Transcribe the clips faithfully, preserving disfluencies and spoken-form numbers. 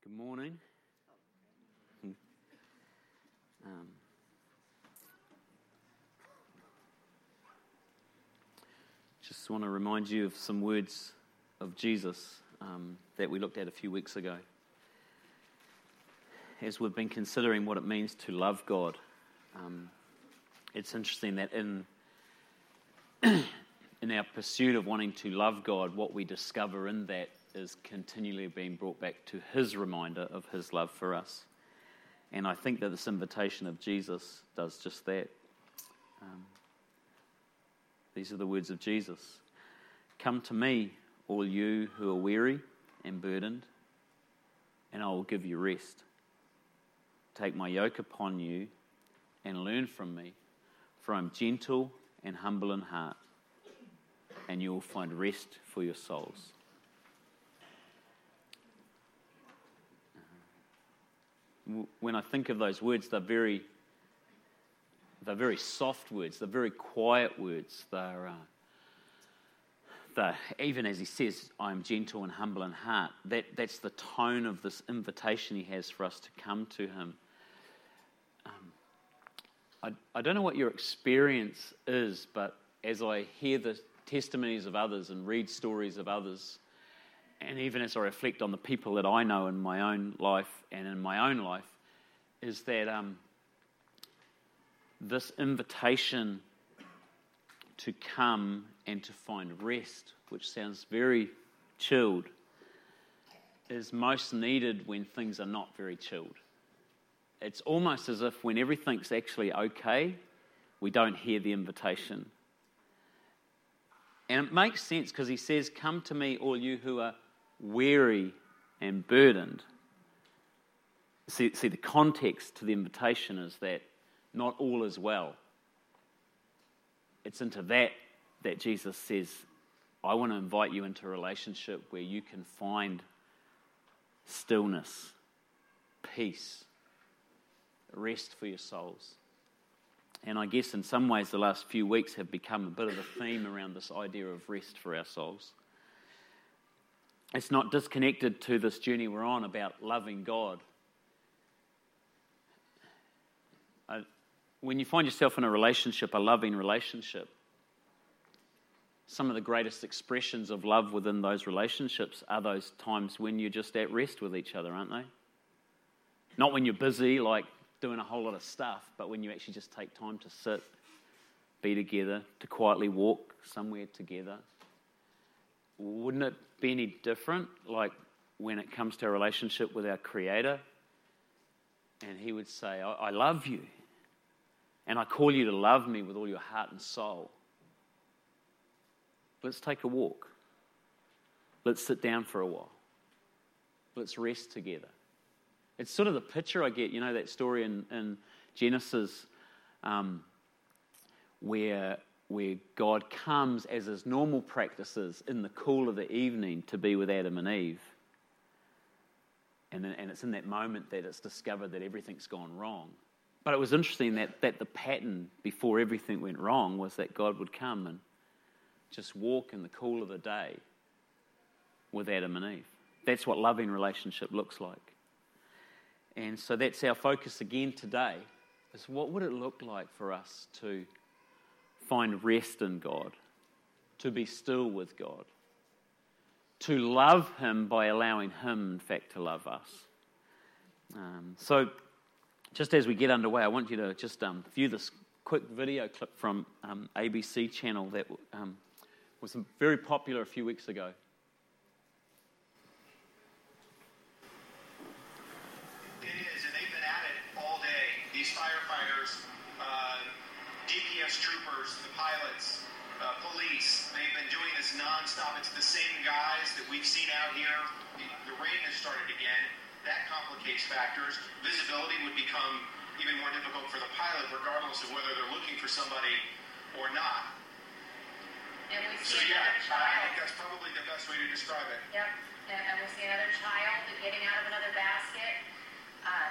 Good morning. Um, just want to remind you of some words of Jesus um, that we looked at a few weeks ago. As we've been considering what it means to love God, um, it's interesting that in in our pursuit of wanting to love God, what we discover in that is continually being brought back to His reminder of His love for us. And I think that this invitation of Jesus does just that. Um, these are the words of Jesus. Come to me, all you who are weary and burdened, and I will give you rest. Take my yoke upon you and learn from me, for I am gentle and humble in heart, and you will find rest for your souls. When I think of those words, they're very, they're very soft words. They're very quiet words. They're, uh, they're even as he says, "I am gentle and humble in heart." That that's the tone of this invitation he has for us to come to him. Um, I I don't know what your experience is, but as I hear the testimonies of others and read stories of others, and even as I reflect on the people that I know in my own life and in my own life, is that um, this invitation to come and to find rest, which sounds very chilled, is most needed when things are not very chilled. It's almost as if when everything's actually okay, we don't hear the invitation. And it makes sense because he says, "Come to me, all you who are weary and burdened." See, see, the context to the invitation is that not all is well. It's into that that Jesus says, I want to invite you into a relationship where you can find stillness, peace, rest for your souls. And I guess in some ways the last few weeks have become a bit of a theme around this idea of rest for our souls. It's not disconnected to this journey we're on about loving God. Uh, when you find yourself in a relationship, a loving relationship, some of the greatest expressions of love within those relationships are those times when you're just at rest with each other, aren't they? Not when you're busy, like doing a whole lot of stuff, but when you actually just take time to sit, be together, to quietly walk somewhere together. Wouldn't it be any different, like when it comes to our relationship with our Creator? And He would say, I, I love you, and I call you to love me with all your heart and soul. Let's take a walk. Let's sit down for a while. Let's rest together. It's sort of the picture I get, you know, that story in, in Genesis um, where... where God comes as His normal practices in the cool of the evening to be with Adam and Eve. And, and it's in that moment that it's discovered that everything's gone wrong. But it was interesting that, that the pattern before everything went wrong was that God would come and just walk in the cool of the day with Adam and Eve. That's what loving relationship looks like. And so that's our focus again today, is what would it look like for us to find rest in God, to be still with God, to love Him by allowing Him, in fact, to love us. Um, so, just as we get underway, I want you to just um, view this quick video clip from um, A B C channel that um, was very popular a few weeks ago. It is, and they've been at it all day. These firefighters, uh, D P S troopers, the pilots, uh, police, they've been doing this nonstop. It's the same guys that we've seen out here. The, the rain has started again. That complicates factors. Visibility would become even more difficult for the pilot, regardless of whether they're looking for somebody or not. And we So see yeah, another I child. think that's probably the best way to describe it. Yep. And, and we see another child getting out of another basket. Um,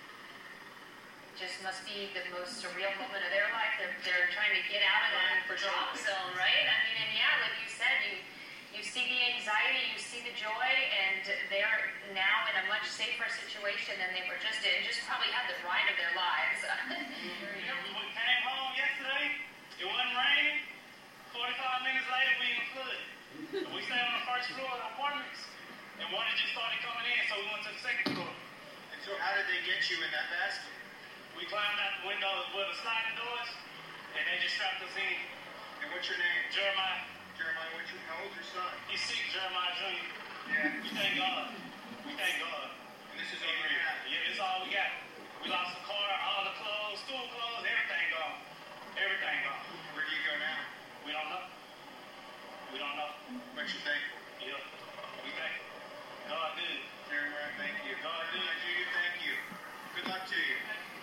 just must be the most surreal moment of their life. They're, they're trying to get out of that drop zone, right? I mean, and yeah, like you said, you you see the anxiety, you see the joy, and they're now in a much much safer situation than they were just in, just probably had the ride of their lives. We came home yesterday, it wasn't raining, forty-five minutes later we in the flood. So we stayed on the first floor of the apartments, and water just started coming in, so we went to the second floor. And so how did they get you in that basket? We climbed out the window with the sliding doors, and they just strapped us in. And what's your name? Jeremiah, Jeremiah, what's your, how old's your son? he's sick, Jeremiah Junior Yeah. We thank God. We thank God. And this is all you have. Yeah, this is all we got. We lost the car, all the clothes, school clothes, everything gone. Everything gone. Where do you go now? We don't know. We don't know. What you thankful? Yeah. We thank God good. Jeremiah, thank you. God good. Junior, thank you. Good luck to you.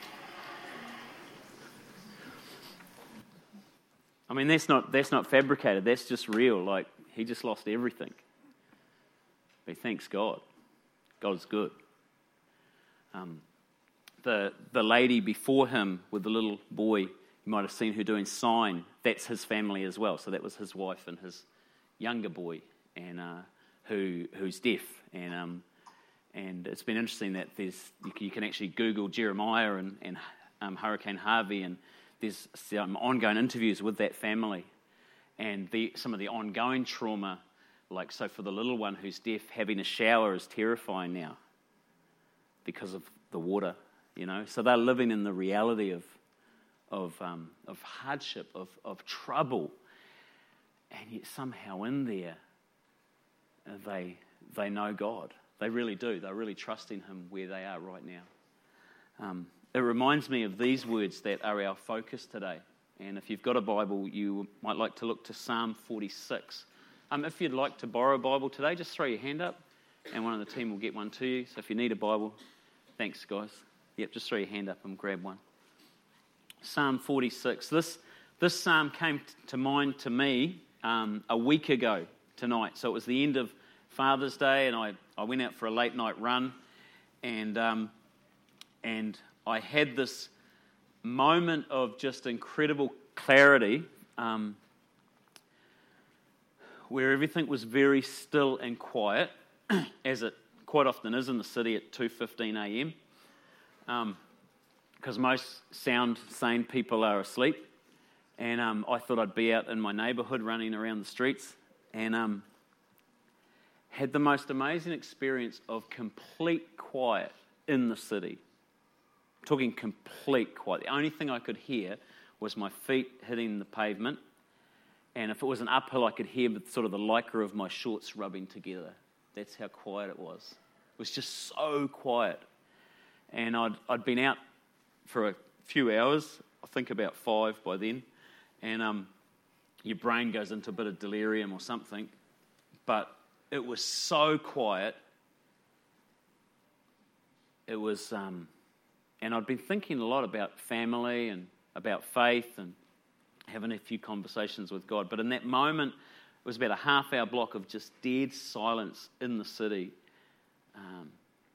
I mean, that's not that's not fabricated. That's just real. Like, he just lost everything. But he thanks God. God is good. Um, the the lady before him with the little boy, you might have seen her doing sign. That's his family as well. So that was his wife and his younger boy, and uh, who who's deaf. And um, and it's been interesting that there's you can, you can actually Google Jeremiah and and um, Hurricane Harvey, and there's some ongoing interviews with that family, and the some of the ongoing trauma. Like, so for the little one who's deaf, having a shower is terrifying now because of the water, you know. So they're living in the reality of of um, of hardship, of of trouble, and yet somehow in there uh, they they know God. They really do. They're really trusting Him where they are right now. Um, it reminds me of these words that are our focus today. And if you've got a Bible, you might like to look to Psalm forty-six. Um, if you'd like to borrow a Bible today, just throw your hand up, and one of the team will get one to you. So if you need a Bible, thanks, guys. Yep, just throw your hand up and grab one. Psalm forty-six. This this psalm came t- to mind to me um, a week ago tonight. So it was the end of Father's Day, and I, I went out for a late night run, and um, and I had this moment of just incredible clarity. Um, where everything was very still and quiet, as it quite often is in the city at two fifteen a.m., because um, most sound, sane people are asleep. And um, I thought I'd be out in my neighbourhood running around the streets, and um, had the most amazing experience of complete quiet in the city. I'm talking complete quiet. The only thing I could hear was my feet hitting the pavement. And if it was an uphill, I could hear sort of the lycra of my shorts rubbing together. That's how quiet it was. It was just so quiet. And I'd I'd been out for a few hours, I think about five by then, and um, your brain goes into a bit of delirium or something. But it was so quiet. It was, um, and I'd been thinking a lot about family and about faith and having a few conversations with God. But in that moment, it was about a half-hour block of just dead silence in the city. Um,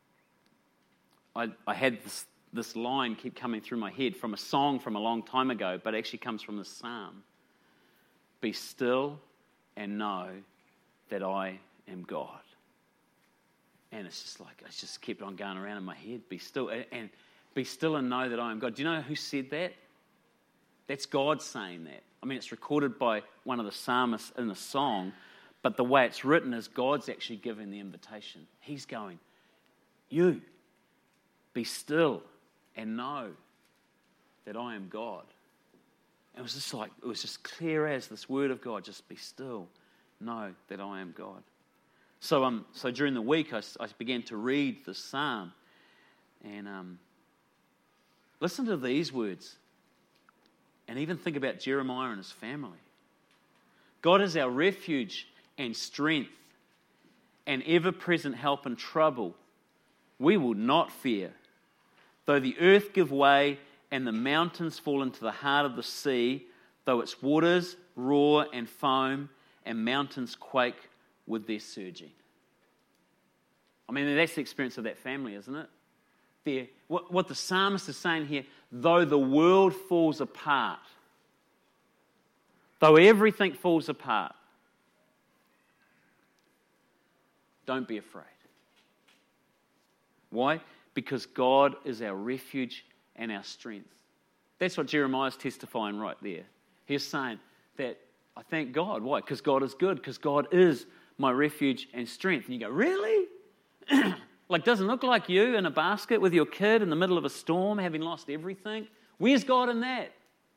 I, I had this, this line keep coming through my head from a song from a long time ago, but it actually comes from the psalm. Be still and know that I am God. And it's just like, it just kept on going around in my head. Be still, and, and be still and know that I am God. Do you know who said that? That's God saying that. I mean, it's recorded by one of the psalmists in a song, but the way it's written is God's actually giving the invitation. He's going, you, be still and know that I am God. And it was just like, it was just clear as this word of God, just be still, know that I am God. So um, so during the week, I, I began to read the psalm, and um, listen to these words. And even think about Jeremiah and his family. God is our refuge and strength, and ever-present help in trouble. We will not fear. Though the earth give way and the mountains fall into the heart of the sea, though its waters roar and foam and mountains quake with their surging. I mean, that's the experience of that family, isn't it? There, what, what the psalmist is saying here, though the world falls apart, though everything falls apart, don't be afraid. Why? Because God is our refuge and our strength. That's what Jeremiah's testifying right there. He's saying that I thank God. Why? Because God is good, because God is my refuge and strength. And you go, really? Like, doesn't look like you in a basket with your kid in the middle of a storm, having lost everything. Where's God in that?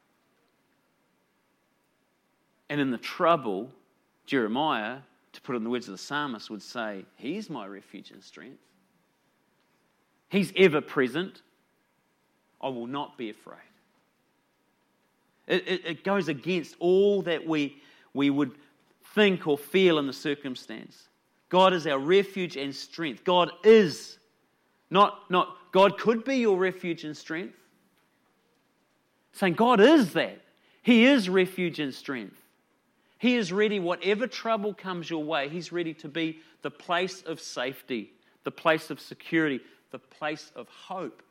And in the trouble, Jeremiah, to put it in the words of the psalmist, would say, He's my refuge and strength. He's ever present. I will not be afraid. It, it, it goes against all that we, we would think or feel in the circumstance. God is our refuge and strength. God is. Not, not God could be your refuge and strength. Saying God is that. He is refuge and strength. He is ready, whatever trouble comes your way, He's ready to be the place of safety, the place of security, the place of hope.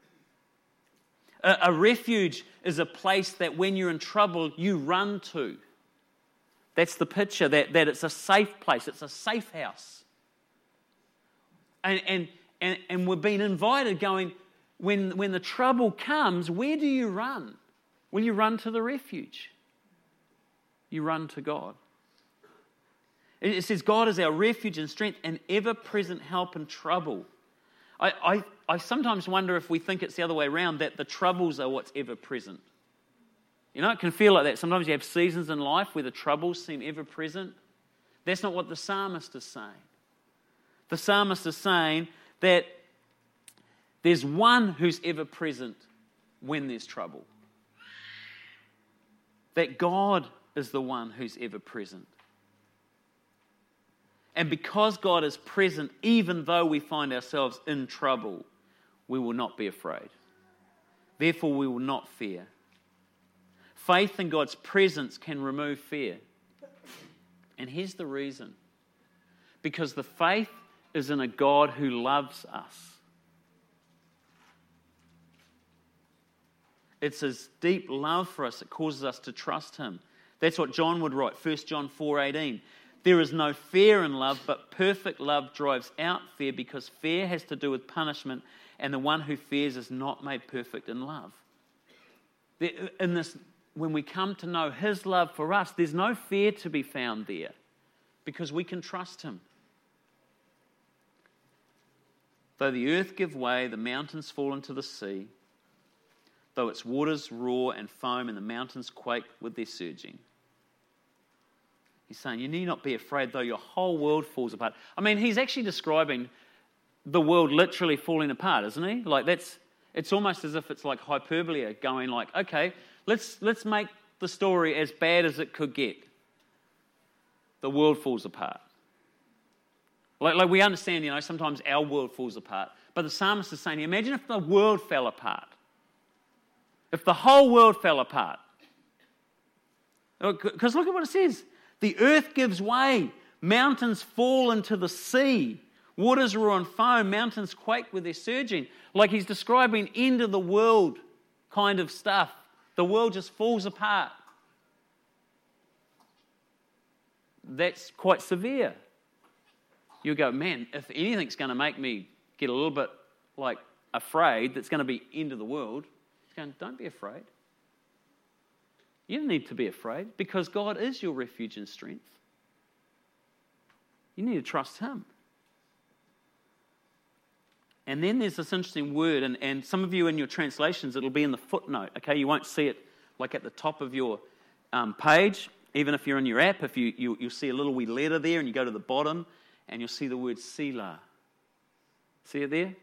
A, a refuge is a place that when you're in trouble, you run to. That's the picture, that, that it's a safe place, it's a safe house. And, and, and, and we're being invited going, when, when the trouble comes, where do you run? Well, you run to the refuge. You run to God. It says God is our refuge and strength and ever-present help in trouble. I, I, I sometimes wonder if we think it's the other way around, that the troubles are what's ever-present. You know, it can feel like that. Sometimes you have seasons in life where the troubles seem ever-present. That's not what the psalmist is saying. The psalmist is saying that there's one who's ever-present when there's trouble. That God is the one who's ever-present. And because God is present, even though we find ourselves in trouble, we will not be afraid. Therefore, we will not fear. Faith in God's presence can remove fear. And here's the reason. Because the faith is in a God who loves us. It's His deep love for us that causes us to trust Him. That's what John would write, First John four eighteen. There is no fear in love, but perfect love drives out fear, because fear has to do with punishment, and the one who fears is not made perfect in love. In this, when we come to know His love for us, there's no fear to be found there, because we can trust Him. Though the earth give way, the mountains fall into the sea, though its waters roar and foam and the mountains quake with their surging. He's saying, you need not be afraid though your whole world falls apart. I mean, he's actually describing the world literally falling apart, isn't he? Like that's, it's almost as if it's like hyperbole, going like, okay, let's let's make the story as bad as it could get. The world falls apart. Like, like we understand, you know, sometimes our world falls apart. But the psalmist is saying, imagine if the world fell apart. If the whole world fell apart. Because look at what it says. The earth gives way. Mountains fall into the sea. Waters roar and foam. Mountains quake with their surging. Like he's describing end of the world kind of stuff. The world just falls apart. That's quite severe. You go, man, if anything's going to make me get a little bit like afraid, that's going to be end of the world. He's going, don't be afraid. You don't need to be afraid because God is your refuge and strength. You need to trust Him. And then there's this interesting word, and, and some of you in your translations, it'll be in the footnote, okay? You won't see it like at the top of your um, page. Even if you're in your app, if you, you, you'll see a little wee letter there, and you go to the bottom, and you'll see the word Selah. See it there?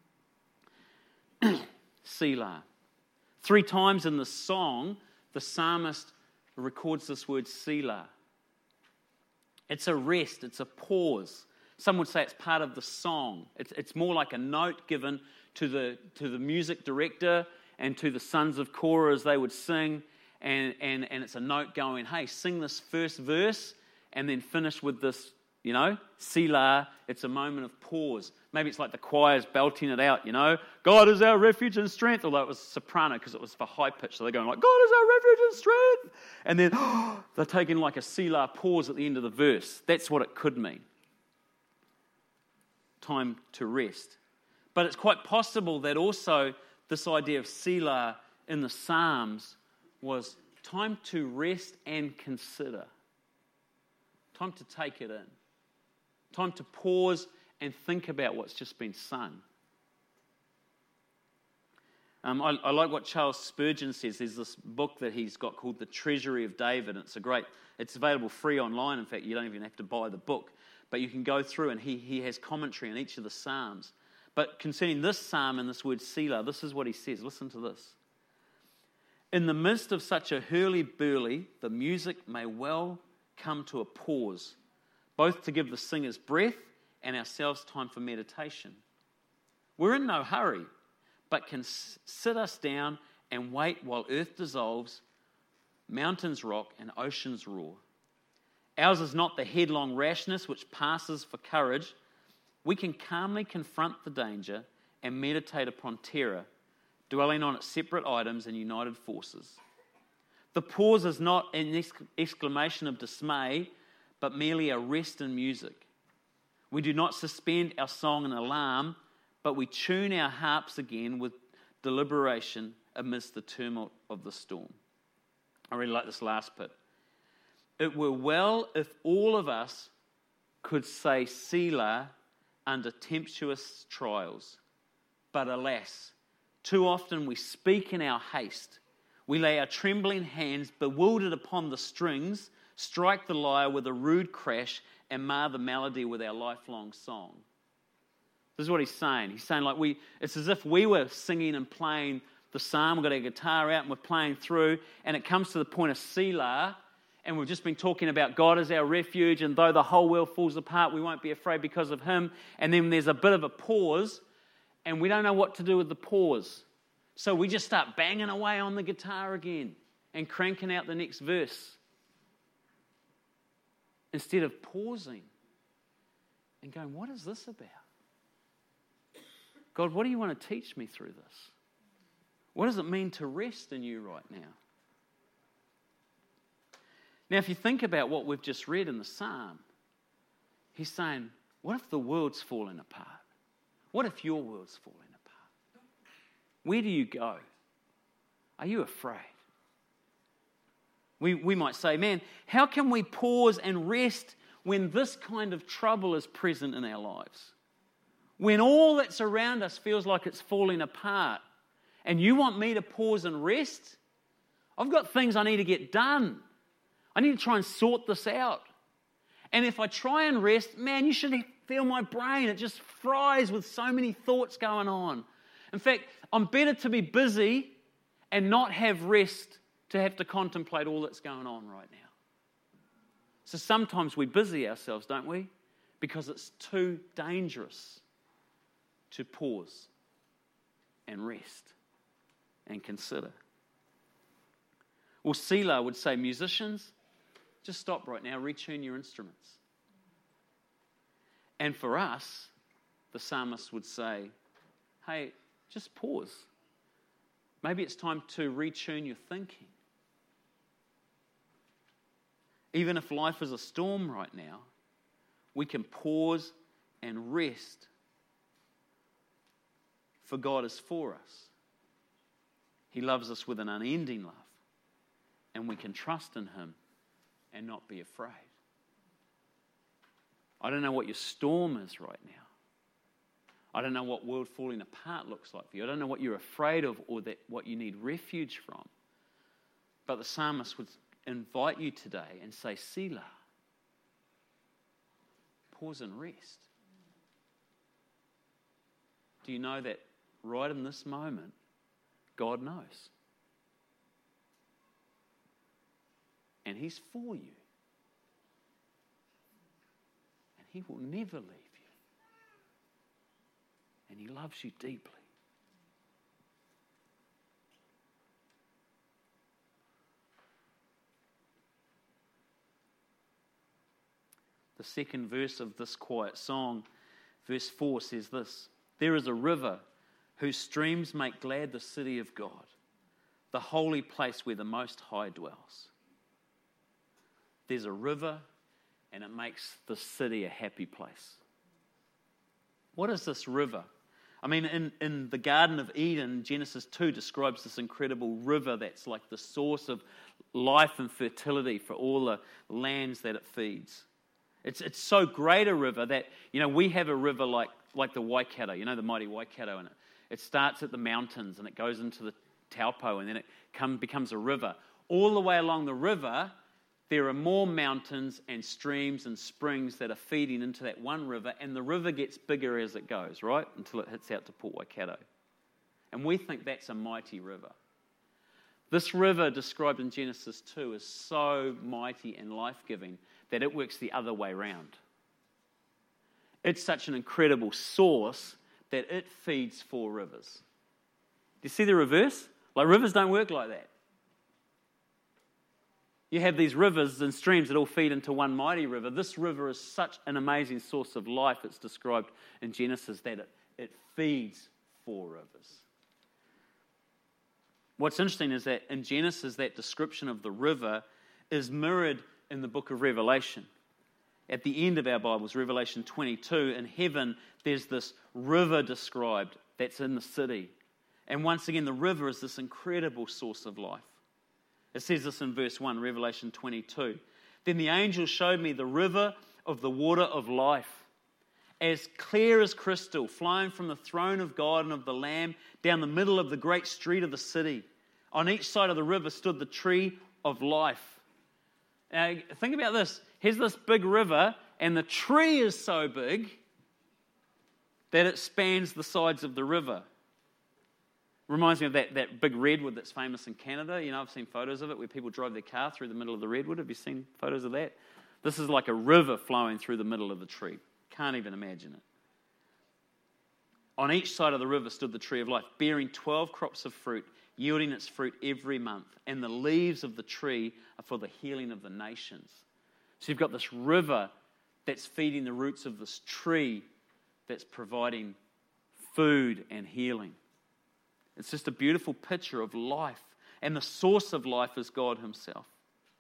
Selah. Three times in the song, the psalmist records this word Selah. It's a rest, it's a pause. Some would say it's part of the song. It's, it's more like a note given to the, to the music director and to the sons of Korah as they would sing. And, and, and it's a note going, hey, sing this first verse and then finish with this, you know, Selah. It's a moment of pause. Maybe it's like the choir's belting it out, you know. God is our refuge and strength. Although it was soprano because it was for high pitch. So they're going like, God is our refuge and strength. And then oh, they're taking like a Selah pause at the end of the verse. That's what it could mean. Time to rest. But it's quite possible that also this idea of Selah in the Psalms was time to rest and consider. Time to take it in. Time to pause and think about what's just been sung. Um, I, I like what Charles Spurgeon says. There's this book that he's got called The Treasury of David. It's a great, it's available free online. In fact, you don't even have to buy the book. But you can go through and he, he has commentary on each of the Psalms. But concerning this Psalm and this word Selah, this is what he says. Listen to this. In the midst of such a hurly-burly, the music may well come to a pause, both to give the singers breath and ourselves time for meditation. We're in no hurry, but can sit us down and wait while earth dissolves, mountains rock, and oceans roar. Ours is not the headlong rashness which passes for courage. We can calmly confront the danger and meditate upon terror, dwelling on its separate items and united forces. The pause is not an exclamation of dismay, but merely a rest in music. We do not suspend our song in alarm, but we tune our harps again with deliberation amidst the tumult of the storm. I really like this last bit. It were well if all of us could say Selah under tempestuous trials. But alas, too often we speak in our haste. We lay our trembling hands bewildered upon the strings, strike the lyre with a rude crash, and mar the melody with our lifelong song. This is what he's saying. He's saying like we, it's as if we were singing and playing the psalm. We've got our guitar out and we're playing through, and it comes to the point of Selah, and we've just been talking about God as our refuge, and though the whole world falls apart, we won't be afraid because of him. And then there's a bit of a pause, and we don't know what to do with the pause. So we just start banging away on the guitar again and cranking out the next verse instead of pausing and going, what is this about? God, what do you want to teach me through this? What does it mean to rest in you right now? Now, if you think about what we've just read in the psalm, he's saying, what if the world's falling apart? What if your world's falling apart? Where do you go? Are you afraid? We, we might say, man, how can we pause and rest when this kind of trouble is present in our lives? When all that's around us feels like it's falling apart, and you want me to pause and rest? I've got things I need to get done. I need to try and sort this out. And if I try and rest, man, you should feel my brain. It just fries with so many thoughts going on. In fact, I'm better to be busy and not have rest to have to contemplate all that's going on right now. So sometimes we busy ourselves, don't we? Because it's too dangerous to pause and rest and consider. Well, Selah would say, musicians, just stop right now, retune your instruments. And for us, the psalmist would say, hey, just pause. Maybe it's time to retune your thinking. Even if life is a storm right now, we can pause and rest, for God is for us. He loves us with an unending love, and we can trust in him and not be afraid. I don't know what your storm is right now. I don't know what world falling apart looks like for you. I don't know what you're afraid of or that what you need refuge from. But the psalmist would invite you today and say, Selah, pause and rest. Do you know that right in this moment, God knows? And he's for you. And he will never leave you. And he loves you deeply. The second verse of this quiet song, verse four, says this: there is a river whose streams make glad the city of God, the holy place where the Most High dwells. There's a river, and it makes the city a happy place. What is this river? I mean, in, in the Garden of Eden, Genesis two describes this incredible river that's like the source of life and fertility for all the lands that it feeds. It's it's so great a river that, you know, we have a river like, like the Waikato, you know, the mighty Waikato, and it, it starts at the mountains and it goes into the Taupo and then it come, becomes a river. All the way along the river, there are more mountains and streams and springs that are feeding into that one river, and the river gets bigger as it goes, right? Until it hits out to Port Waikato. And we think that's a mighty river. This river described in Genesis two is so mighty and life-giving that it works the other way around. It's such an incredible source that it feeds four rivers. Do you see the reverse? Like, rivers don't work like that. You have these rivers and streams that all feed into one mighty river. This river is such an amazing source of life, it's described in Genesis, that it, it feeds four rivers. What's interesting is that in Genesis, that description of the river is mirrored in the book of Revelation. At the end of our Bibles, Revelation twenty-two, in heaven, there's this river described that's in the city. And once again, the river is this incredible source of life. It says this in verse one, Revelation twenty-two. Then the angel showed me the river of the water of life, as clear as crystal, flowing from the throne of God and of the Lamb down the middle of the great street of the city. On each side of the river stood the tree of life. Now, think about this. Here's this big river, and the tree is so big that it spans the sides of the river. Reminds me of that, that big redwood that's famous in Canada. You know, I've seen photos of it where people drive their car through the middle of the redwood. Have you seen photos of that? This is like a river flowing through the middle of the tree. Can't even imagine it. On each side of the river stood the tree of life, bearing twelve crops of fruit, yielding its fruit every month. And the leaves of the tree are for the healing of the nations. So you've got this river that's feeding the roots of this tree that's providing food and healing. It's just a beautiful picture of life. And the source of life is God himself.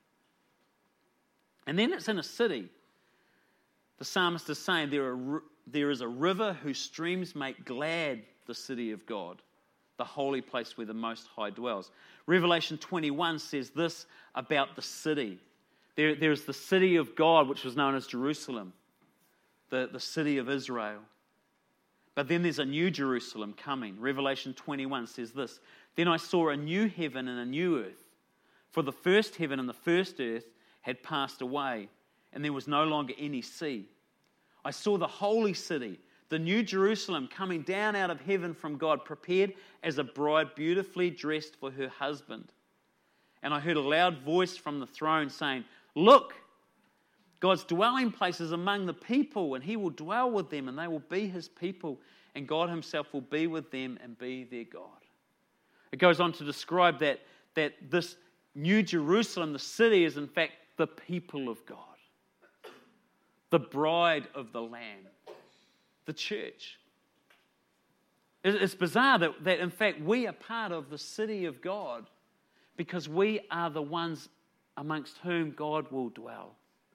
And then it's in a city. The psalmist is saying there, are, there is a river whose streams make glad the city of God, the holy place where the Most High dwells. Revelation twenty-one says this about the city. There, there's the city of God, which was known as Jerusalem, the, the city of Israel. But then there's a new Jerusalem coming. Revelation twenty-one says this. Then I saw a new heaven and a new earth. For the first heaven and the first earth had passed away, and there was no longer any sea. I saw the holy city, the new Jerusalem, coming down out of heaven from God, prepared as a bride beautifully dressed for her husband. And I heard a loud voice from the throne saying, "Look, God's dwelling place is among the people, and he will dwell with them, and they will be his people, and God himself will be with them and be their God." It goes on to describe that, that this new Jerusalem, the city, is in fact the people of God, the bride of the Lamb, the church. It's bizarre that, that in fact we are part of the city of God because we are the ones amongst whom God will dwell.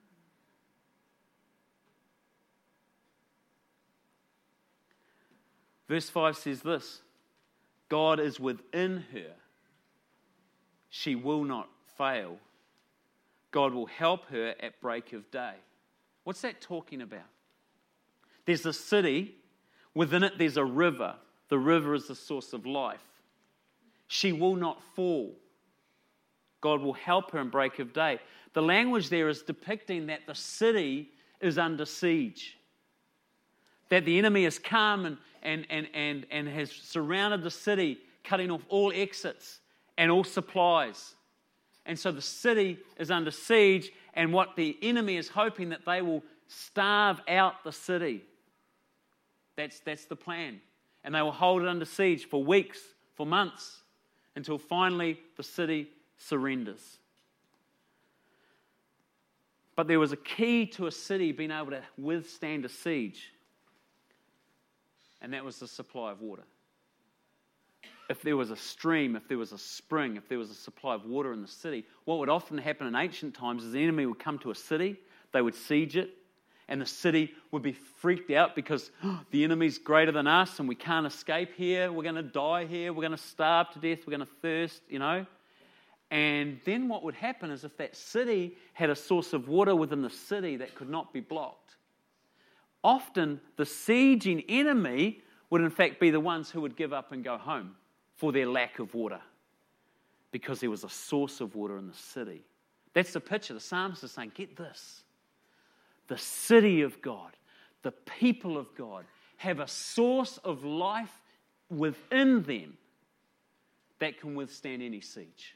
Verse five says this, God is within her. She will not fail. God will help her at break of day. What's that talking about? There's a city. Within it there's a river. The river is the source of life. She will not fall. God will help her in break of day. The language there is depicting that the city is under siege. That the enemy has come and, and, and, and, and has surrounded the city, cutting off all exits and all supplies. And so the city is under siege, and what the enemy is hoping that they will starve out the city. That's, that's the plan. And they will hold it under siege for weeks, for months, until finally the city surrenders. But there was a key to a city being able to withstand a siege. And that was the supply of water. If there was a stream, if there was a spring, if there was a supply of water in the city, what would often happen in ancient times is the enemy would come to a city, they would siege it, And the city would be freaked out because oh, the enemy's greater than us and we can't escape here. We're going to die here. We're going to starve to death. We're going to thirst, you know. And then what would happen is if that city had a source of water within the city that could not be blocked, often the sieging enemy would in fact be the ones who would give up and go home for their lack of water because there was a source of water in the city. That's the picture. The psalmist is saying, get this. The city of God, the people of God, have a source of life within them that can withstand any siege.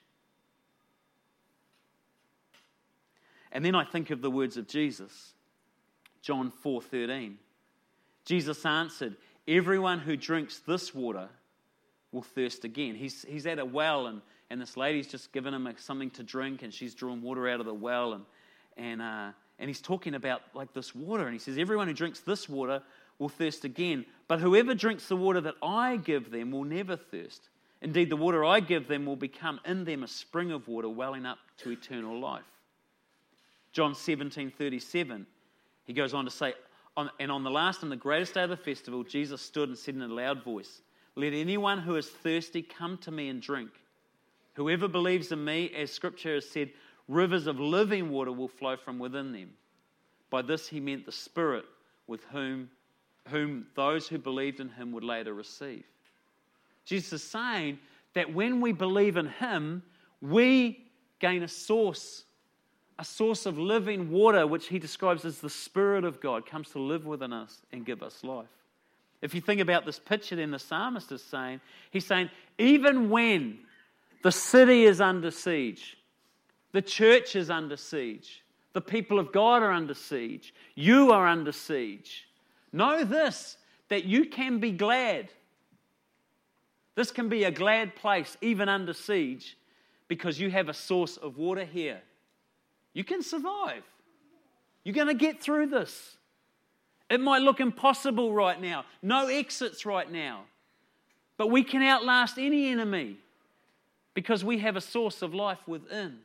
And then I think of the words of Jesus, John four thirteen. Jesus answered, everyone who drinks this water will thirst again. He's, he's at a well, and, and this lady's just given him something to drink, and she's drawn water out of the well, and and uh, And he's talking about like this water. And he says, everyone who drinks this water will thirst again. But whoever drinks the water that I give them will never thirst. Indeed, the water I give them will become in them a spring of water welling up to eternal life. John seventeen thirty-seven, he goes on to say, on, and on the last and the greatest day of the festival, Jesus stood and said in a loud voice, let anyone who is thirsty come to me and drink. Whoever believes in me, as Scripture has said, rivers of living water will flow from within them. By this he meant the Spirit with whom, whom those who believed in him would later receive. Jesus is saying that when we believe in him, we gain a source, a source of living water, which he describes as the Spirit of God, comes to live within us and give us life. If you think about this picture, then the psalmist is saying, he's saying, even when the city is under siege, the church is under siege, the people of God are under siege, you are under siege, know this, that you can be glad. This can be a glad place, even under siege, because you have a source of water here. You can survive. You're going to get through this. It might look impossible right now. No exits right now. But we can outlast any enemy because we have a source of life within.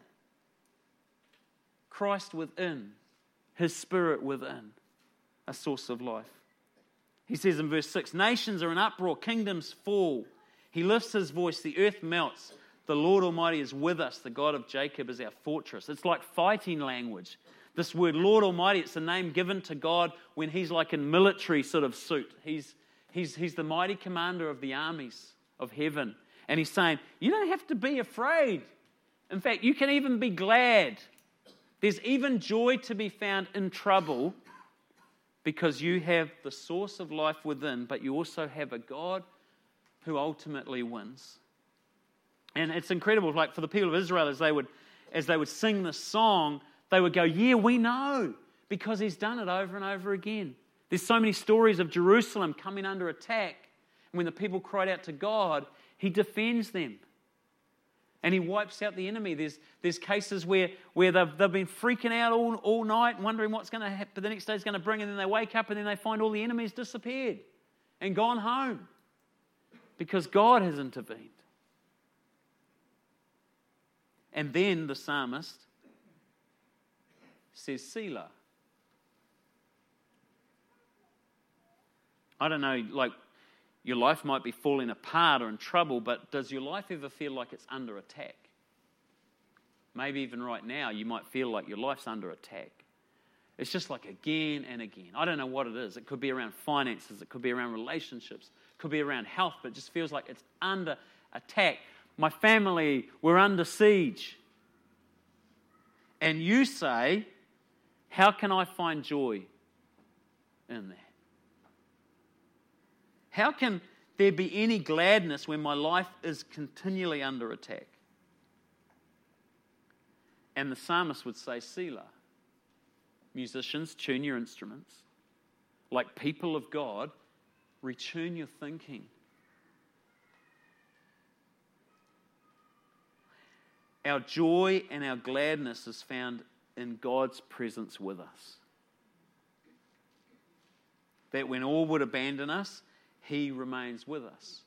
Christ within. His Spirit within. A source of life. He says in verse six, nations are in uproar, kingdoms fall. He lifts his voice, the earth melts. The Lord Almighty is with us. The God of Jacob is our fortress. It's like fighting language. This word Lord Almighty, it's a name given to God when he's like in military sort of suit. He's, he's, he's the mighty commander of the armies of heaven. And he's saying, you don't have to be afraid. In fact, you can even be glad. There's even joy to be found in trouble because you have the source of life within, but you also have a God who ultimately wins. And it's incredible, like for the people of Israel, as they would, as they would sing this song, they would go, yeah, we know, because he's done it over and over again. There's so many stories of Jerusalem coming under attack. And when the people cried out to God, he defends them. And he wipes out the enemy. There's, there's cases where, where they've, they've been freaking out all, all night, wondering what's going to happen, the next day's going to bring, and then they wake up and then they find all the enemies disappeared and gone home because God has intervened. And then the psalmist says, Selah. I don't know, like your life might be falling apart or in trouble, but does your life ever feel like it's under attack? Maybe even right now you might feel like your life's under attack. It's just like again and again. I don't know what it is. It could be around finances. It could be around relationships. It could be around health, but it just feels like it's under attack. My family, we're under siege. And you say, how can I find joy in that? How can there be any gladness when my life is continually under attack? And the psalmist would say, Selah. Musicians, tune your instruments. Like people of God, retune your thinking. Our joy and our gladness is found in God's presence with us. That when all would abandon us, he remains with us.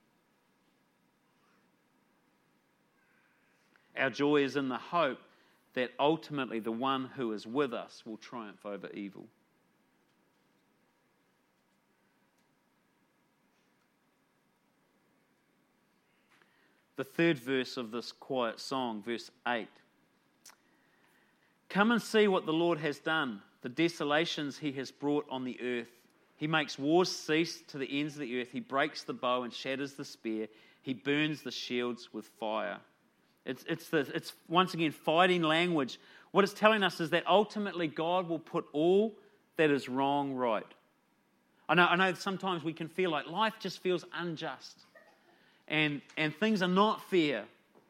Our joy is in the hope that ultimately the one who is with us will triumph over evil. The third verse of this quiet song, verse eight. Come and see what the Lord has done, the desolations he has brought on the earth. He makes wars cease to the ends of the earth. He breaks the bow and shatters the spear. He burns the shields with fire. It's, it's, the, it's once again fighting language. What it's telling us is that ultimately God will put all that is wrong right. I know, I know sometimes we can feel like life just feels unjust. And, and things are not fair.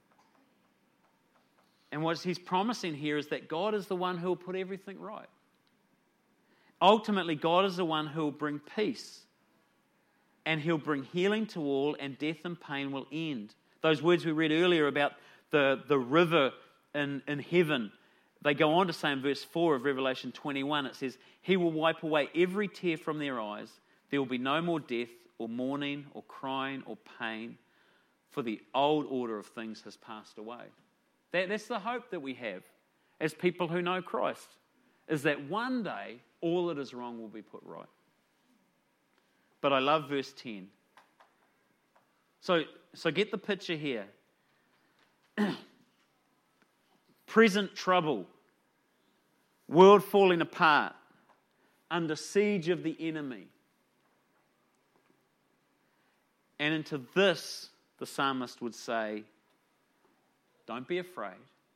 And what he's promising here is that God is the one who will put everything right. Ultimately, God is the one who will bring peace. And he'll bring healing to all, and death and pain will end. Those words we read earlier about the, the river in, in heaven, they go on to say in verse four of Revelation twenty-one, it says, he will wipe away every tear from their eyes. There will be no more death or mourning or crying or pain, for the old order of things has passed away. That, that's the hope that we have as people who know Christ, is that one day all that is wrong will be put right. But I love verse ten. So, so get the picture here. Present trouble, world falling apart, under siege of the enemy. And into this, the psalmist would say, don't be afraid.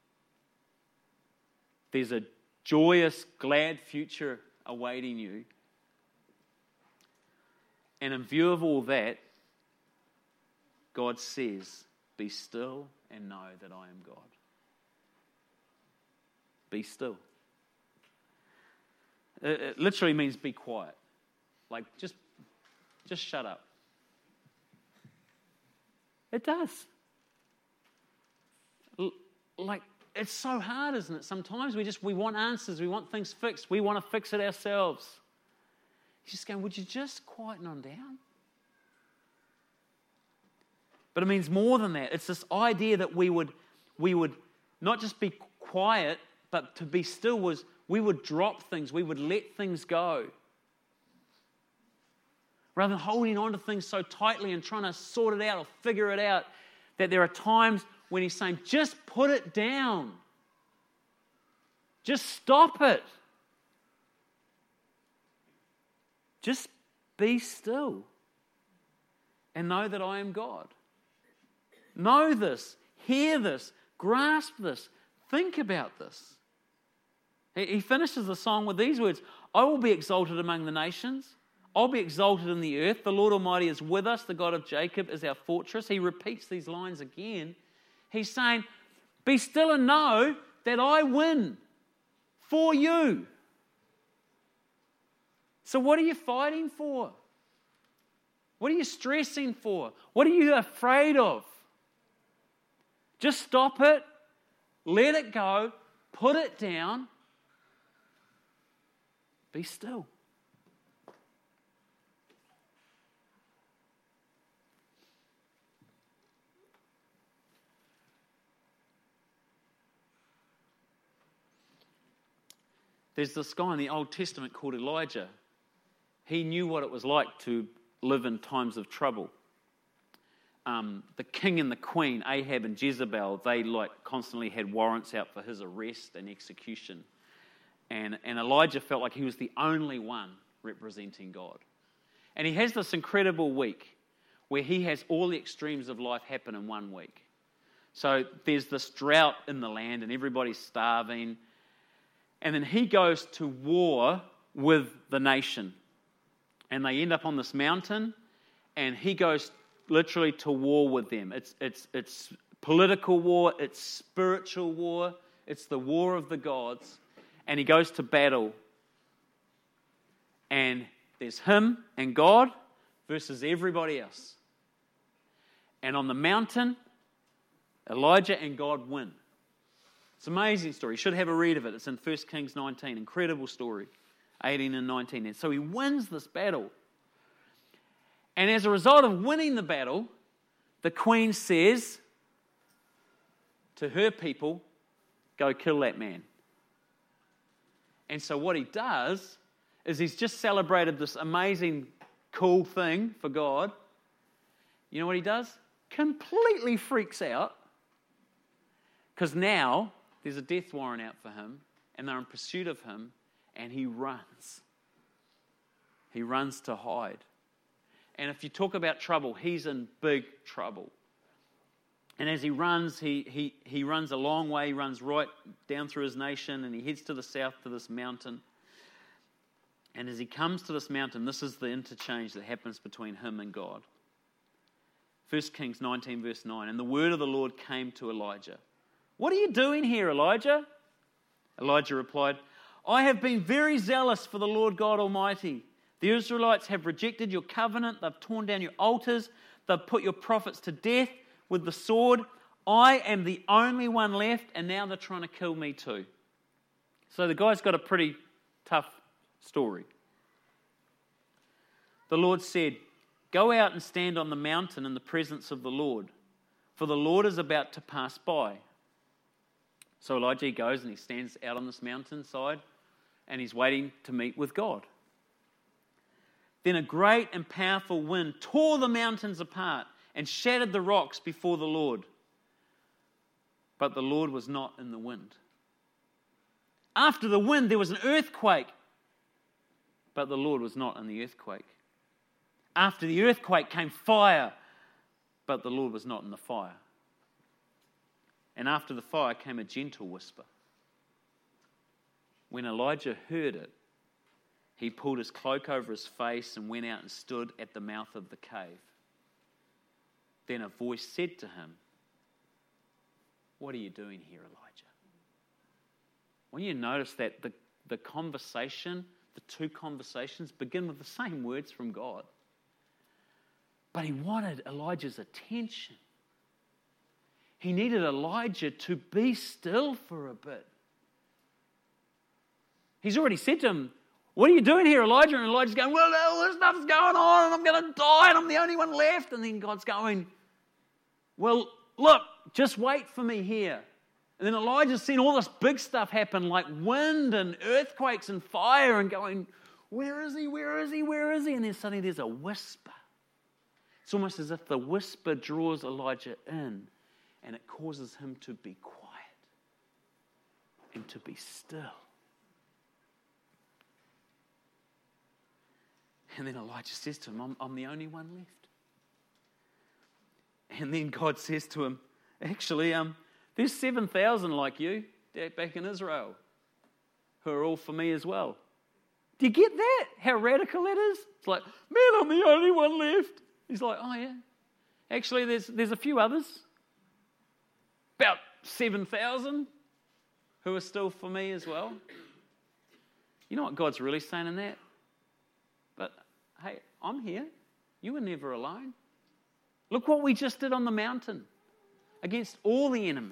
There's a joyous, glad future awaiting you. And in view of all that, God says, be still and know that I am God. Be still. It, it literally means be quiet. Like, just, just shut up. It does. L- like, it's so hard, isn't it? Sometimes we just, we want answers. We want things fixed. We want to fix it ourselves. He's just going, would you just quieten on down? But it means more than that. It's this idea that we would, we would not just be quiet, but to be still was we would drop things. We would let things go. Rather than holding on to things so tightly and trying to sort it out or figure it out, that there are times when he's saying, just put it down. Just stop it. Just be still and know that I am God. Know this, hear this, grasp this, think about this. He finishes the song with these words, I will be exalted among the nations. I'll be exalted in the earth. The Lord Almighty is with us. The God of Jacob is our fortress. He repeats these lines again. He's saying, be still and know that I win for you. So what are you fighting for? What are you stressing for? What are you afraid of? Just stop it, let it go, put it down, be still. There's this guy in the Old Testament called Elijah. He knew what it was like to live in times of trouble. Um, the king and the queen, Ahab and Jezebel, they like constantly had warrants out for his arrest and execution. And, and Elijah felt like he was the only one representing God. And he has this incredible week where he has all the extremes of life happen in one week. So there's this drought in the land and everybody's starving. And then he goes to war with the nation. And they end up on this mountain and he goes literally to war with them. It's, it's, it's political war, it's spiritual war, it's the war of the gods. And he goes to battle. And there's him and God versus everybody else. And on the mountain, Elijah and God win. It's an amazing story. You should have a read of it. It's in First Kings nineteen. Incredible story. eighteen and nineteen. And so he wins this battle. And as a result of winning the battle, the queen says to her people, go kill that man. And so what he does is he's just celebrated this amazing, cool thing for God. You know what he does? Completely freaks out. Because now there's a death warrant out for him, and they're in pursuit of him, and he runs. He runs to hide. And if you talk about trouble, he's in big trouble. And as he runs, he, he, he runs a long way. He runs right down through his nation, and he heads to the south to this mountain. And as he comes to this mountain, this is the interchange that happens between him and God. First Kings nineteen, verse nine. And the word of the Lord came to Elijah. What are you doing here, Elijah? Elijah replied, I have been very zealous for the Lord God Almighty. The Israelites have rejected your covenant. They've torn down your altars. They've put your prophets to death with the sword. I am the only one left, and now they're trying to kill me too. So the guy's got a pretty tough story. The Lord said, go out and stand on the mountain in the presence of the Lord, for the Lord is about to pass by. So Elijah goes and he stands out on this mountainside and he's waiting to meet with God. Then a great and powerful wind tore the mountains apart and shattered the rocks before the Lord. But the Lord was not in the wind. After the wind, there was an earthquake, but the Lord was not in the earthquake. After the earthquake came fire, but the Lord was not in the fire. And after the fire came a gentle whisper. When Elijah heard it, he pulled his cloak over his face and went out and stood at the mouth of the cave. Then a voice said to him, what are you doing here, Elijah? When you notice that the, the conversation, the two conversations begin with the same words from God. But he wanted Elijah's attention. He needed Elijah to be still for a bit. He's already said to him, what are you doing here, Elijah? And Elijah's going, well, all this stuff's going on and I'm going to die and I'm the only one left. And then God's going, well, look, just wait for me here. And then Elijah's seen all this big stuff happen like wind and earthquakes and fire and going, where is he, where is he, where is he? And then suddenly there's a whisper. It's almost as if the whisper draws Elijah in and it causes him to be quiet and to be still. And then Elijah says to him, I'm, I'm the only one left. And then God says to him, actually, um, there's seven thousand like you back in Israel who are all for me as well. Do you get that? How radical that is? It's like, man, I'm the only one left. He's like, oh yeah. Actually, there's there's a few others. About seven thousand who are still for me as well. You know what God's really saying in that? But, hey, I'm here. You were never alone. Look what we just did on the mountain against all the enemy.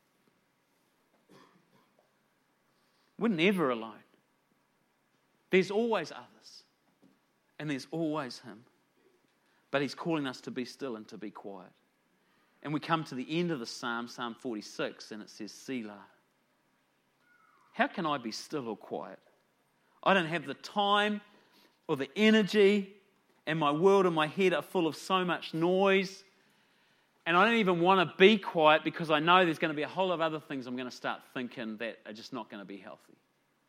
We're never alone. There's always others. And there's always him. But he's calling us to be still and to be quiet. And we come to the end of the psalm, Psalm forty-six, and it says, Selah. How can I be still or quiet? I don't have the time or the energy, and my world and my head are full of so much noise. And I don't even want to be quiet because I know there's going to be a whole lot of other things I'm going to start thinking that are just not going to be healthy.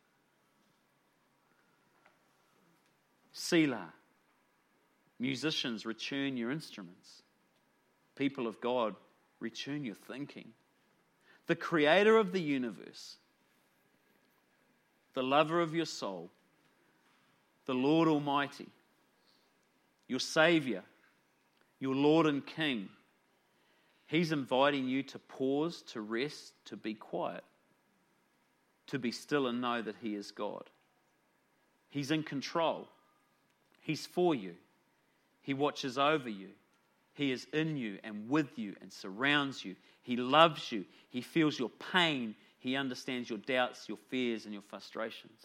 Selah. Musicians, return your instruments. People of God, return your thinking. The creator of the universe, the lover of your soul, the Lord Almighty, your Savior, your Lord and King, he's inviting you to pause, to rest, to be quiet, to be still and know that he is God. He's in control. He's for you. He watches over you. He is in you and with you and surrounds you. He loves you. He feels your pain. He understands your doubts, your fears, and your frustrations.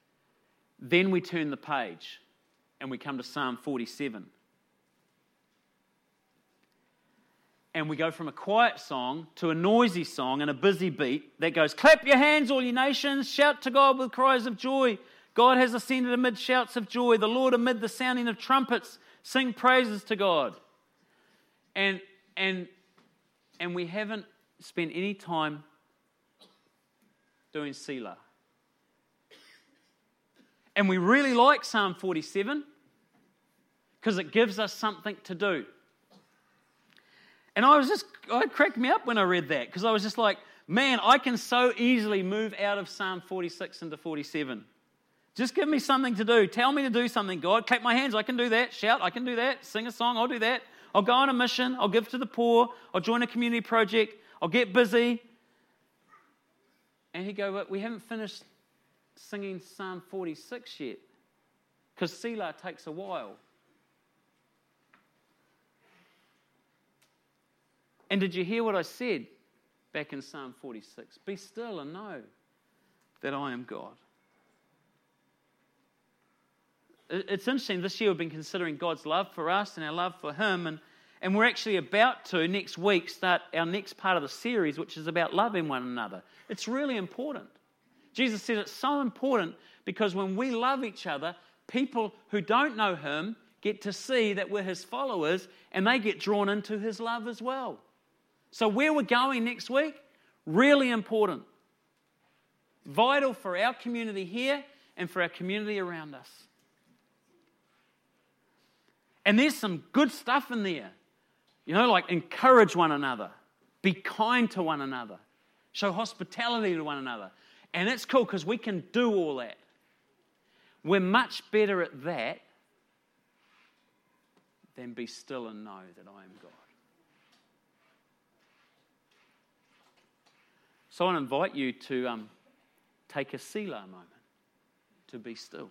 Then we turn the page and we come to Psalm forty-seven. and we go from a quiet song to a noisy song and a busy beat that goes, clap your hands, all you nations, shout to God with cries of joy. God has ascended amid shouts of joy. The Lord amid the sounding of trumpets. Sing praises to God. And, and, and we haven't spent any time doing Selah. And we really like Psalm forty-seven because it gives us something to do. And I was just, it cracked me up when I read that because I was just like, man, I can so easily move out of Psalm forty-six into forty-seven. Just give me something to do. Tell me to do something, God. Clap my hands, I can do that. Shout, I can do that. Sing a song, I'll do that. I'll go on a mission. I'll give to the poor. I'll join a community project. I'll get busy. And he'd go, but we haven't finished singing Psalm forty-six yet because Selah takes a while. And did you hear what I said back in Psalm forty-six? Be still and know that I am God. It's interesting, this year we've been considering God's love for us and our love for Him, and, and we're actually about to, next week, start our next part of the series, which is about loving one another. It's really important. Jesus said it's so important because when we love each other, people who don't know Him get to see that we're His followers, and they get drawn into His love as well. So where we're going next week, really important. Vital for our community here and for our community around us. And there's some good stuff in there. You know, like encourage one another. Be kind to one another. Show hospitality to one another. And it's cool because we can do all that. We're much better at that than be still and know that I am God. So I want to invite you to um, take a Selah moment, to be still.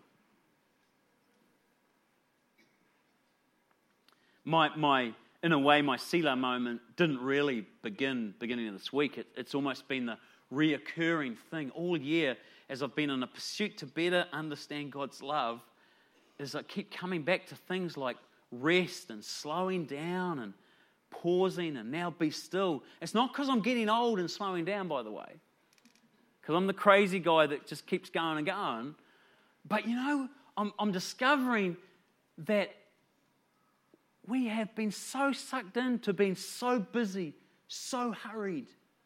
My, my, in a way, my Selah moment didn't really begin beginning of this week. It, it's almost been the reoccurring thing all year as I've been in a pursuit to better understand God's love, is I keep coming back to things like rest and slowing down and pausing and now be still. It's not because I'm getting old and slowing down, by the way, because I'm the crazy guy that just keeps going and going. But you know, I'm, I'm discovering that we have been so sucked into being so busy, so hurried,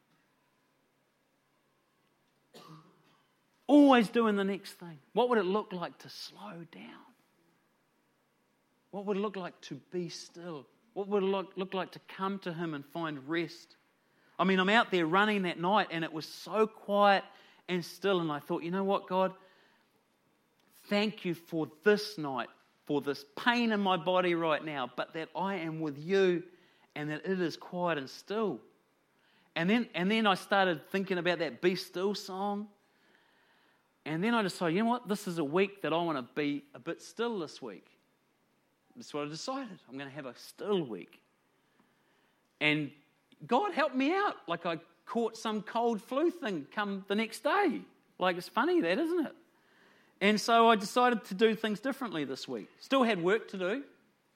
always doing the next thing. What would it look like to slow down? What would it look like to be still? What would it look, look like to come to Him and find rest? I mean, I'm out there running that night and it was so quiet and still, and I thought, you know what, God? Thank you for this night, for this pain in my body right now, but that I am with you and that it is quiet and still. And then, and then I started thinking about that Be Still song. And then I decided, you know what? This is a week that I want to be a bit still this week. That's what I decided. I'm going to have a still week. And God helped me out. Like I caught some cold flu thing come the next day. Like it's funny that, isn't it? And so I decided to do things differently this week. Still had work to do.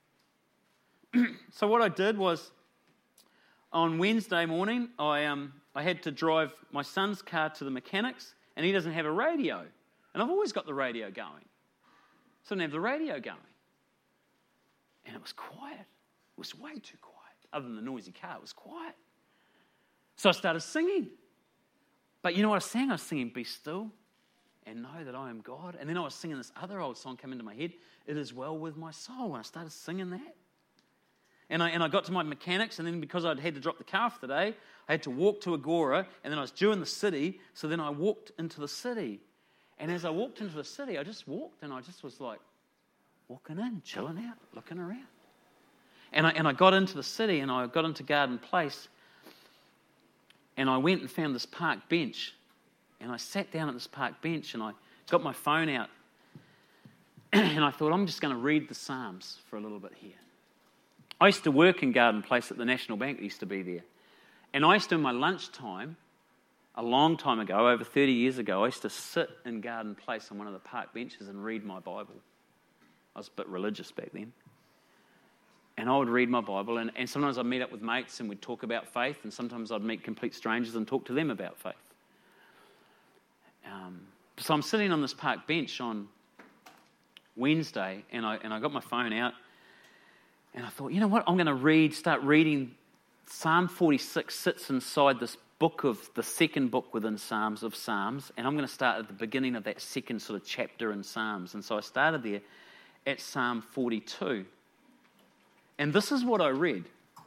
So what I did was, on Wednesday morning, I um I had to drive my son's car to the mechanics, and he doesn't have a radio. And I've always got the radio going. So I didn't have the radio going. And it was quiet. It was way too quiet. Other than the noisy car, it was quiet. So I started singing. But you know what I sang? I was singing, Be Still and Know That I Am God. And then I was singing this other old song come into my head, It Is Well With My Soul. And I started singing that. And I, and I got to my mechanics, and then because I'd had to drop the car for the day, I had to walk to Agora, and then I was due in the city, so then I walked into the city. And as I walked into the city, I just walked, and I just was like, walking in, chilling out, looking around. And I, and I got into the city, and I got into Garden Place, and I went and found this park bench. And I sat down at this park bench, and I got my phone out, and I thought, I'm just going to read the Psalms for a little bit here. I used to work in Garden Place at the National Bank that used to be there. And I used to, in my lunchtime, a long time ago, over thirty years ago, I used to sit in Garden Place on one of the park benches and read my Bible. I was a bit religious back then. And I would read my Bible, and, and sometimes I'd meet up with mates and we'd talk about faith, and sometimes I'd meet complete strangers and talk to them about faith. Um, so I'm sitting on this park bench on Wednesday, and I and I got my phone out, and I thought, you know what, I'm going to read, start reading. Psalm forty-six sits inside this book of, the second book within Psalms of Psalms, and I'm going to start at the beginning of that second sort of chapter in Psalms. And so I started there at Psalm forty-two. And this is what I read.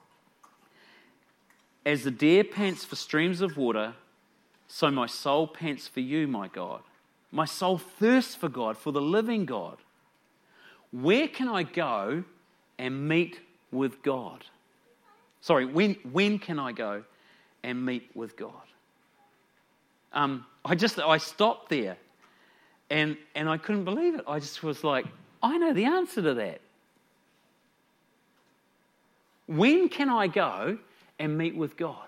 As the deer pants for streams of water, so my soul pants for you, my God. My soul thirsts for God, for the living God. Where can I go and meet with God? Sorry, when when can I go and meet with God? Um, I just I stopped there, and and I couldn't believe it. I just was like, I know the answer to that. When can I go and meet with God?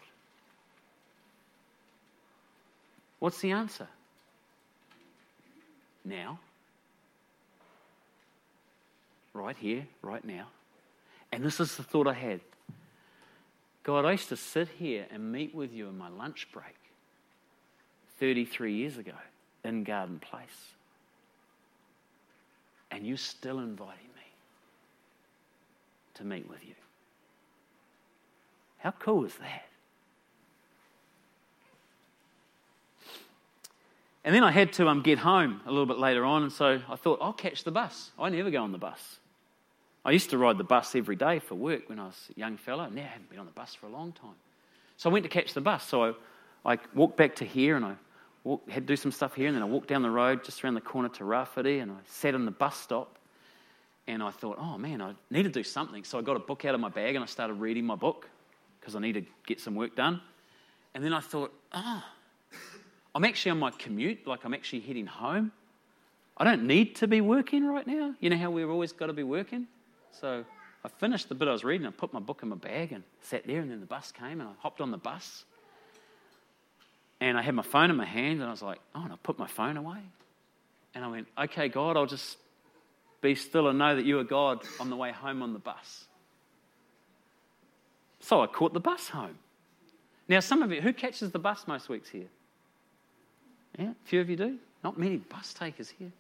What's the answer? Now. Right here, right now. And this is the thought I had. God, I used to sit here and meet with you in my lunch break thirty-three years ago in Garden Place. And you're still inviting me to meet with you. How cool is that? And then I had to um, get home a little bit later on, and so I thought, I'll catch the bus. I never go on the bus. I used to ride the bus every day for work when I was a young fella. Now I haven't been on the bus for a long time. So I went to catch the bus. So I, I walked back to here, and I walked, had to do some stuff here, and then I walked down the road just around the corner to Rafferty, and I sat in the bus stop, and I thought, oh man, I need to do something. So I got a book out of my bag, and I started reading my book because I need to get some work done. And then I thought, oh, I'm actually on my commute, like I'm actually heading home. I don't need to be working right now. You know how we've always got to be working? So I finished the bit I was reading, I put my book in my bag and sat there, and then the bus came, and I hopped on the bus. And I had my phone in my hand, and I was like, oh, and I put my phone away. And I went, okay, God, I'll just be still and know that you are God on the way home on the bus. So I caught the bus home. Now, some of you, who catches the bus most weeks here? Yeah, a few of you do. Not many bus takers here.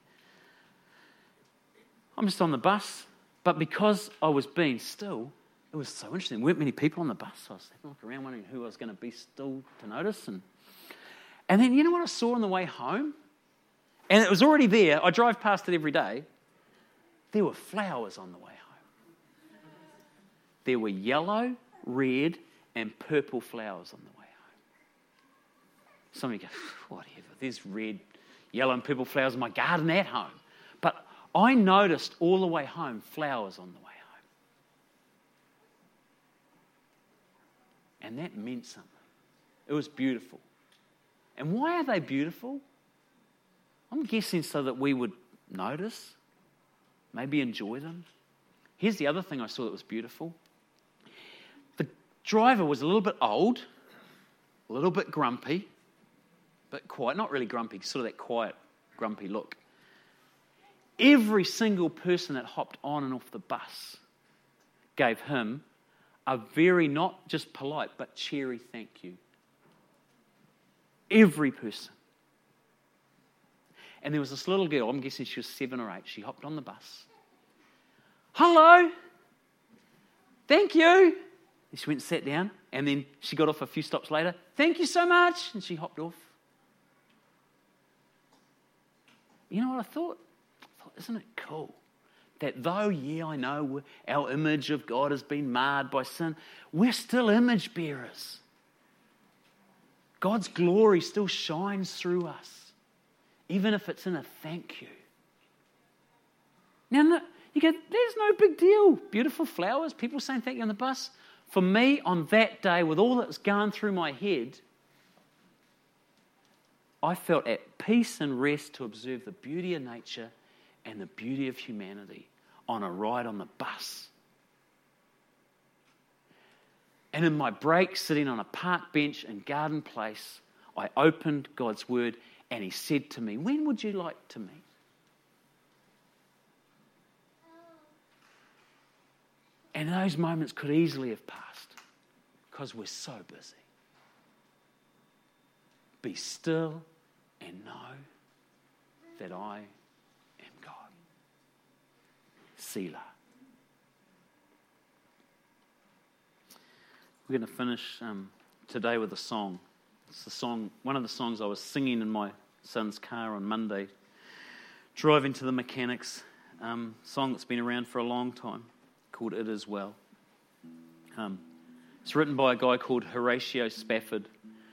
I'm just on the bus, but because I was being still, it was so interesting. There weren't many people on the bus, so I was having a look around wondering who I was going to be still to notice. And, and then, you know what I saw on the way home? And it was already there. I drive past it every day. There were flowers on the way home. There were yellow, red, and purple flowers on the way home. Some of you go, whatever, there's red, yellow, and purple flowers in my garden at home. But I noticed all the way home flowers on the way home. And that meant something. It was beautiful. And why are they beautiful? I'm guessing so that we would notice, maybe enjoy them. Here's the other thing I saw that was beautiful. The driver was a little bit old, a little bit grumpy, but quiet, not really grumpy, sort of that quiet, grumpy look. Every single person that hopped on and off the bus gave him a very, not just polite, but cheery thank you. Every person. And there was this little girl, I'm guessing she was seven or eight, she hopped on the bus. Hello, thank you. And she went and sat down, and then she got off a few stops later. Thank you so much. And she hopped off. You know what I thought? I thought, isn't it cool that though, yeah, I know our image of God has been marred by sin, we're still image bearers. God's glory still shines through us, even if it's in a thank you. Now, you go, there's no big deal. Beautiful flowers, people saying thank you on the bus. For me, on that day, with all that's gone through my head, I felt at peace and rest to observe the beauty of nature and the beauty of humanity on a ride on the bus. And in my break, sitting on a park bench in Garden Place, I opened God's Word, and He said to me, when would you like to meet? And those moments could easily have passed because we're so busy. Be still and know that I am God. Selah. We're going to finish um, today with a song. It's the song, one of the songs I was singing in my son's car on Monday, driving to the mechanics. Um, song that's been around for a long time, called It Is Well. Um, it's written by a guy called Horatio Spafford.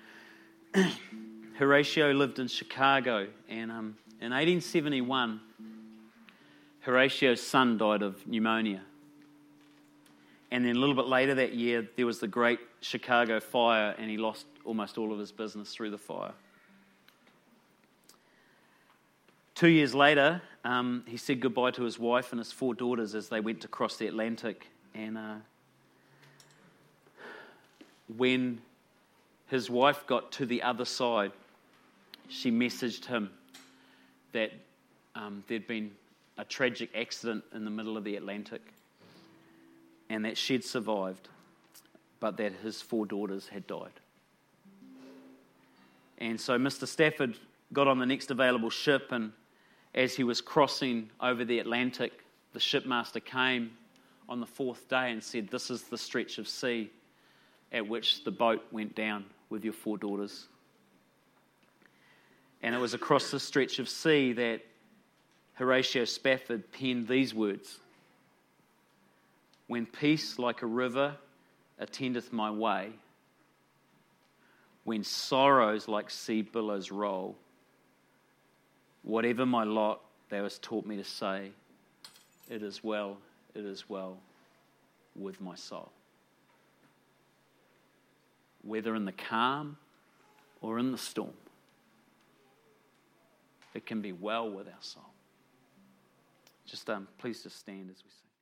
Horatio lived in Chicago, and um, in eighteen seventy-one, Horatio's son died of pneumonia. And then a little bit later that year, there was the Great Chicago Fire, and he lost almost all of his business through the fire. Two years later, um, he said goodbye to his wife and his four daughters as they went to cross the Atlantic. And uh, when his wife got to the other side, she messaged him that um, there'd been a tragic accident in the middle of the Atlantic and that she'd survived, but that his four daughters had died. And so Mister Stafford got on the next available ship, and as he was crossing over the Atlantic, the shipmaster came on the fourth day and said, "This is the stretch of sea at which the boat went down with your four daughters." And it was across this stretch of sea that Horatio Spafford penned these words: "When peace like a river attendeth my way, when sorrows like sea billows roll, whatever my lot, thou hast taught me to say, it is well, it is well with my soul." Whether in the calm or in the storm, it can be well with our soul. Just um, please just stand as we sing.